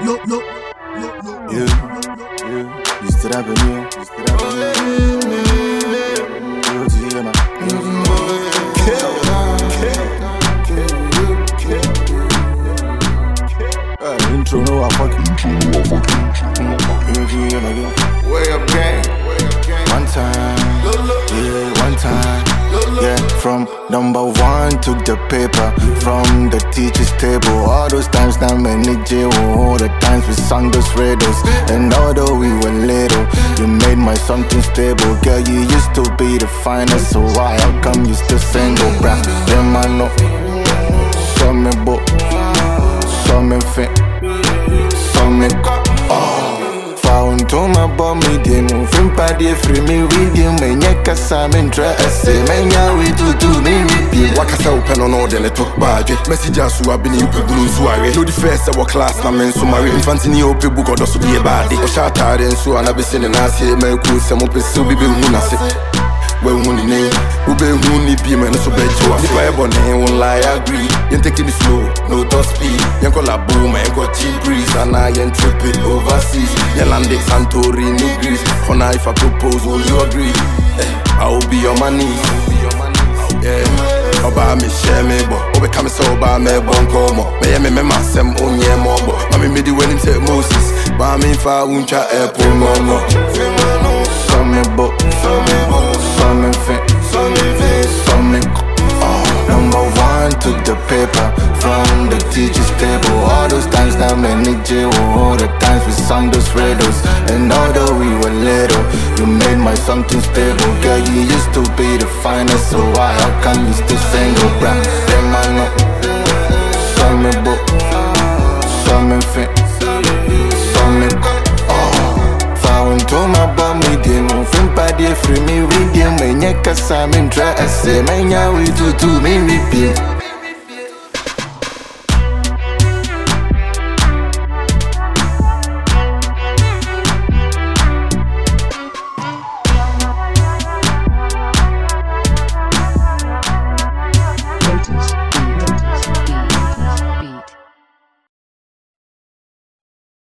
You still have me. Intro, no, I fucking way up gang. One time, yeah. From number one, took the paper from the teacher's table. All those times now many jail, all the times we sang those riddles. And although we were little, you made my something stable. Girl, you used to be the finest, so why, how come you still single, bruh? Them I know, saw me book, saw me fit, saw me found to my bomb medium, from paddy free me with you, Manyaka Salmon dress, Manya we do me repeat. Wakasa open on all the little badge. Messages who have been in Pebulu's way. No defense our class, na men so marry infantini open book or does be a body. Or shot out and so I've been sending us here, Melku, some open so be Munasi. Well, who the name, who be who need be man so bad to us. If I ever name won't lie, I agree. You're taking it slow, no top speed. You're call a boom and got cheap breeze. And I ain't tripping overseas. You're landing Santorini, Greece. Honor if I propose, will you agree? I will be on my knees. Yeah. Oba me share me bo, obe come so ba me bon komo. Me masem onye mobo. Mami me di when him say Moses. Ba me fa uncha epo momo. Saw me book, saw me fit, saw me number one, took the paper from the teacher's table. All those times now many jail, all the times we sang those riddles. And although we were little, you made my something stable. Girl, you used to be the finest, so why, how come you still single, bruh? Them I know, saw me book, saw me fit, saw me found to my bomb medium, from paddy free me with you, Manyaka Salmon dress, Manya we do me repeat.